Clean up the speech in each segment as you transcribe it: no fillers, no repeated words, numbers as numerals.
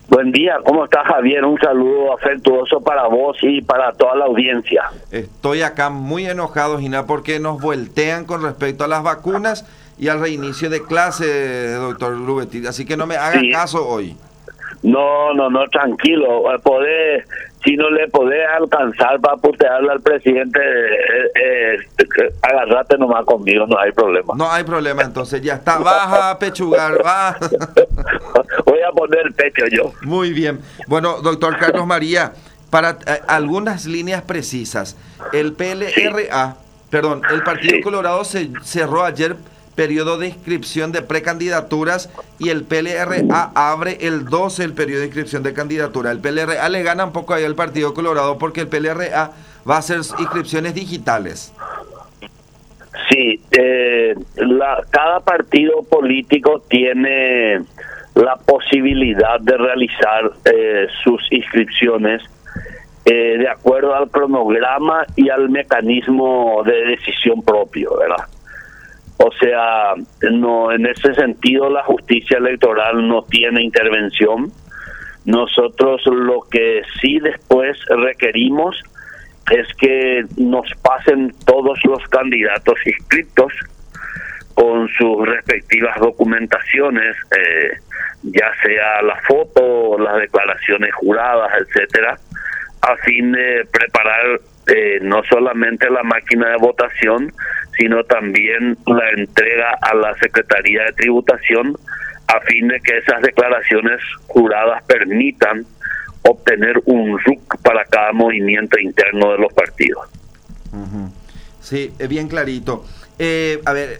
Buen día, ¿cómo estás, Javier? Un saludo afectuoso para vos y para toda la audiencia. Estoy acá muy enojado, Gina, porque nos voltean con respecto a las vacunas y al reinicio de clase, doctor Lubetti. Así que no me haga caso hoy. No, tranquilo. Si no le podés alcanzar para putearle al presidente, agarrate nomás conmigo, no hay problema. No hay problema, entonces ya está. Baja a pechugar, va. Voy a poner el pecho yo. Muy bien. Bueno, doctor Carlos María, para algunas líneas precisas, el Partido Colorado cerró ayer periodo de inscripción de precandidaturas y el PLRA abre el 12 el periodo de inscripción de candidatura. El PLRA le gana un poco ahí al Partido Colorado porque el PLRA va a hacer inscripciones digitales. Sí, cada partido político tiene la posibilidad de realizar sus inscripciones de acuerdo al cronograma y al mecanismo de decisión propio, ¿verdad? O sea, no, en ese sentido la justicia electoral no tiene intervención. Nosotros lo que sí después requerimos es que nos pasen todos los candidatos inscritos con sus respectivas documentaciones, ya sea la foto, las declaraciones juradas, etcétera, a fin de preparar no solamente la máquina de votación, sino también la entrega a la Secretaría de Tributación a fin de que esas declaraciones juradas permitan obtener un RUC para cada movimiento interno de los partidos. Uh-huh. Sí, es bien clarito. A ver,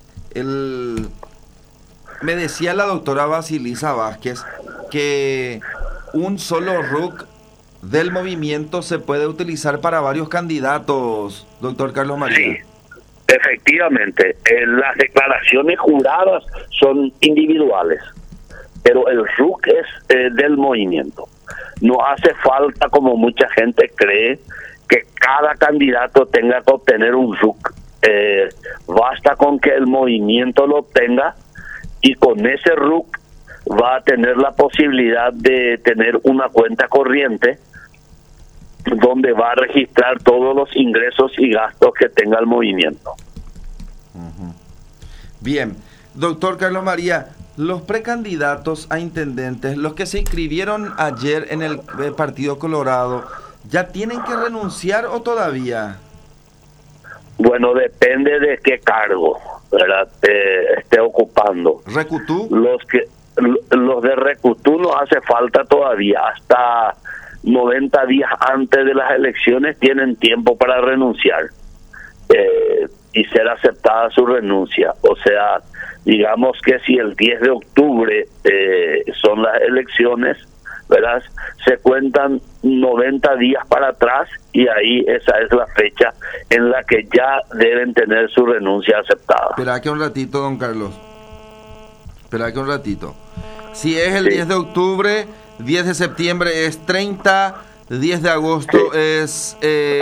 me decía la doctora Basilisa Vázquez que un solo RUC del movimiento se puede utilizar para varios candidatos, doctor Carlos María. Sí. Efectivamente, las declaraciones juradas son individuales, pero el RUC es del movimiento. No hace falta, como mucha gente cree, que cada candidato tenga que obtener un RUC. Basta con que el movimiento lo obtenga y con ese RUC va a tener la posibilidad de tener una cuenta corriente donde va a registrar todos los ingresos y gastos que tenga el movimiento. Uh-huh. Bien, doctor Carlos María, los precandidatos a intendentes, los que se inscribieron ayer en el Partido Colorado, ¿ya tienen que renunciar o todavía? Bueno, depende de qué cargo, ¿verdad?, esté ocupando. ¿Recutú? Los de Recutú no hace falta todavía, hasta 90 días antes de las elecciones tienen tiempo para renunciar y ser aceptada su renuncia. O sea, digamos que si el 10 de octubre son las elecciones, ¿verdad?, se cuentan 90 días para atrás y ahí esa es la fecha en la que ya deben tener su renuncia aceptada. Espera que un ratito, don Carlos. Espera que un ratito. Si es el 10 de octubre... 10 de septiembre es 30, 10 de agosto es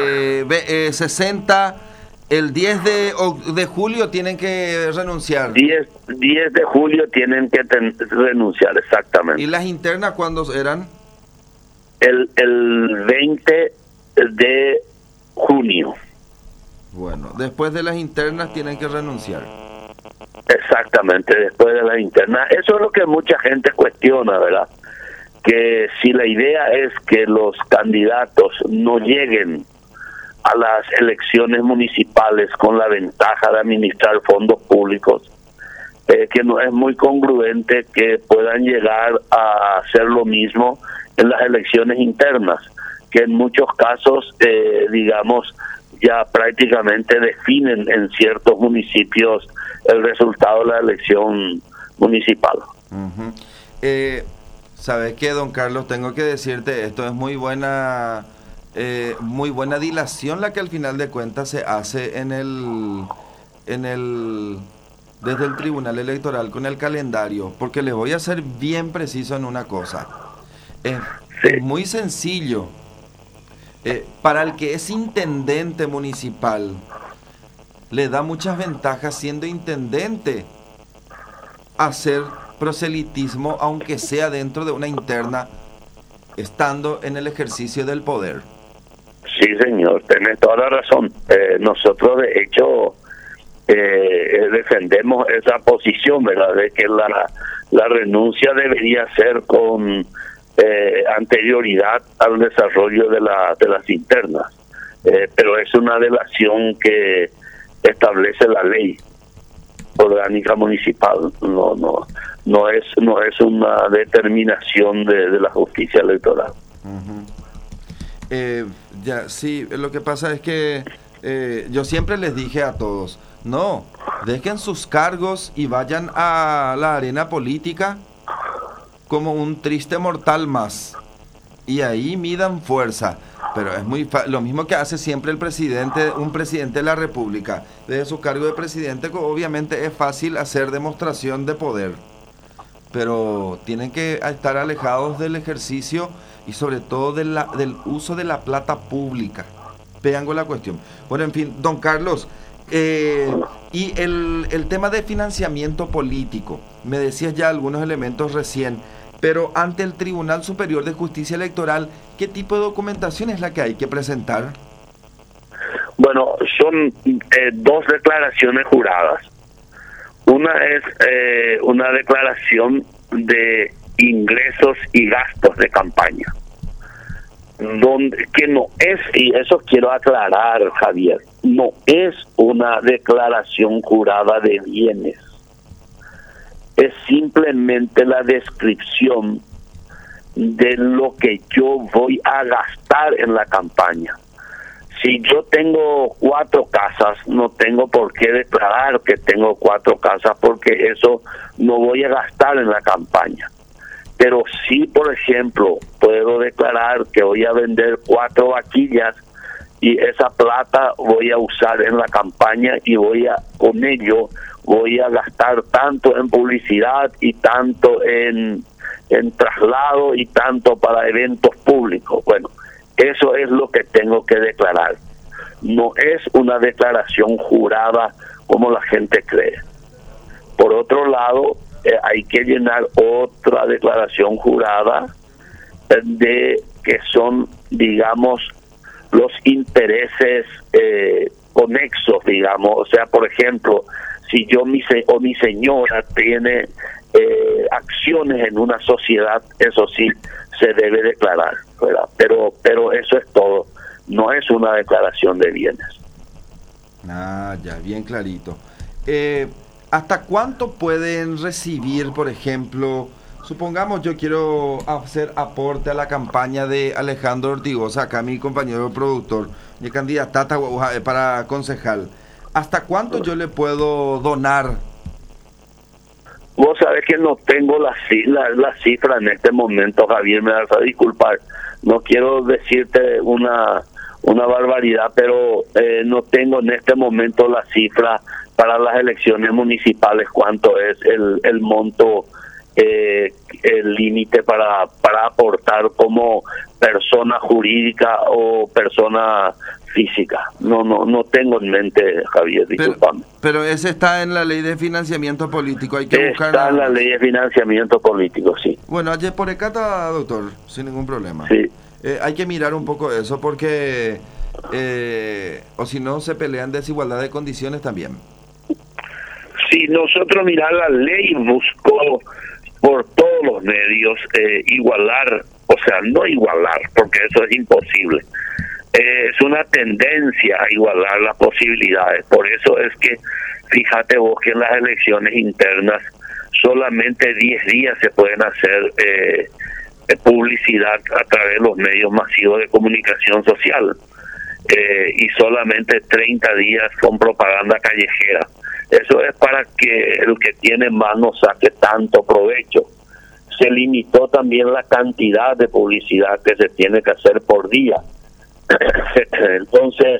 60, el 10 de julio tienen que renunciar. 10 de julio tienen que renunciar, exactamente. ¿Y las internas cuándo eran? El 20 de junio. Bueno, después de las internas tienen que renunciar. Exactamente, después de las internas. Eso es lo que mucha gente cuestiona, ¿verdad? Que si la idea es que los candidatos no lleguen a las elecciones municipales con la ventaja de administrar fondos públicos, que no es muy congruente que puedan llegar a hacer lo mismo en las elecciones internas, que en muchos casos, digamos, ya prácticamente definen en ciertos municipios el resultado de la elección municipal. Uh-huh. ¿Sabes qué, don Carlos? Tengo que decirte, esto es muy buena dilación la que al final de cuentas se hace desde el Tribunal Electoral con el calendario, porque les voy a ser bien preciso en una cosa. Es muy sencillo. Para el que es intendente municipal, le da muchas ventajas siendo intendente hacer proselitismo, aunque sea dentro de una interna, estando en el ejercicio del poder. Sí, señor, tenés toda la razón. Nosotros, de hecho, defendemos esa posición, ¿verdad? De que la renuncia debería ser con anterioridad al desarrollo de las internas. Pero es una delación que establece la ley orgánica municipal, no es una determinación de la justicia electoral. Ya, sí, lo que pasa es que yo siempre les dije a todos, no, dejen sus cargos y vayan a la arena política como un triste mortal más, y ahí midan fuerza. Pero es muy lo mismo que hace siempre un presidente de la República. Desde su cargo de presidente, obviamente es fácil hacer demostración de poder, pero tienen que estar alejados del ejercicio y sobre todo del uso de la plata pública. Vean con la cuestión. Bueno, en fin, don Carlos, y el tema de financiamiento político, me decías ya algunos elementos recién, pero ante el Tribunal Superior de Justicia Electoral, ¿qué tipo de documentación es la que hay que presentar? Bueno, son dos declaraciones juradas. Una es una declaración de ingresos y gastos de campaña, que no es, y eso quiero aclarar, Javier, no es una declaración jurada de bienes. Es simplemente la descripción de lo que yo voy a gastar en la campaña. Si yo tengo 4 casas, no tengo por qué declarar que tengo 4 casas, porque eso no voy a gastar en la campaña. Pero sí, por ejemplo, puedo declarar que voy a vender 4 vaquillas y esa plata voy a usar en la campaña y con ello voy a gastar tanto en publicidad y tanto en traslado y tanto para eventos públicos. Bueno, eso es lo que tengo que declarar. No es una declaración jurada como la gente cree. Por otro lado, hay que llenar otra declaración jurada de que son, digamos, los intereses conexos, digamos. O sea, por ejemplo, si yo mi señora tiene acciones en una sociedad, eso sí se debe declarar, ¿verdad? Pero eso es todo, no es una declaración de bienes. Ah, ya, bien clarito. ¿Hasta cuánto pueden recibir, por ejemplo, supongamos yo quiero hacer aporte a la campaña de Alejandro Ortigosa, acá mi compañero productor, mi candidata para concejal? ¿Hasta cuánto yo le puedo donar? Vos sabés que no tengo la cifra en este momento, Javier, me vas a disculpar. No quiero decirte una barbaridad, pero no tengo en este momento la cifra para las elecciones municipales, cuánto es el monto, el límite para aportar como persona jurídica o persona física. No tengo en mente, Javier, discúlpame. Pero ese está en la ley de financiamiento político, hay que buscar. Está en la ley de financiamiento político, sí. Bueno, ayer por acá está, doctor, sin ningún problema. Sí. Hay que mirar un poco eso porque, o si no, se pelean desigualdad de condiciones también. Sí, nosotros, mirar, la ley buscó por todos los medios igualar, o sea, no igualar, porque eso es imposible. Es una tendencia a igualar las posibilidades. Por eso es que, fíjate vos que en las elecciones internas solamente 10 días se pueden hacer publicidad a través de los medios masivos de comunicación social, y solamente 30 días con propaganda callejera. Eso es para que el que tiene más no saque tanto provecho. Se limitó también la cantidad de publicidad que se tiene que hacer por día. Entonces,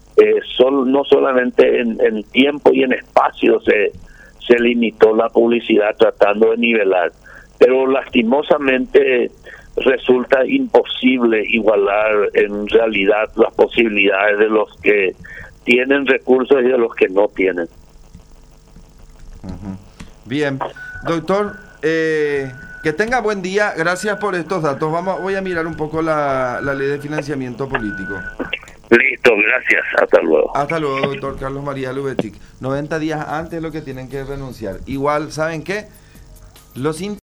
no solamente en tiempo y en espacio se limitó la publicidad tratando de nivelar, pero lastimosamente resulta imposible igualar en realidad las posibilidades de los que tienen recursos y de los que no tienen. Bien, doctor, Que tenga buen día, gracias por estos datos. Voy a mirar un poco la ley de financiamiento político. Listo, gracias. Hasta luego. Hasta luego, doctor Carlos María Lubetic. 90 días antes lo que tienen que renunciar. Igual, ¿saben qué? Los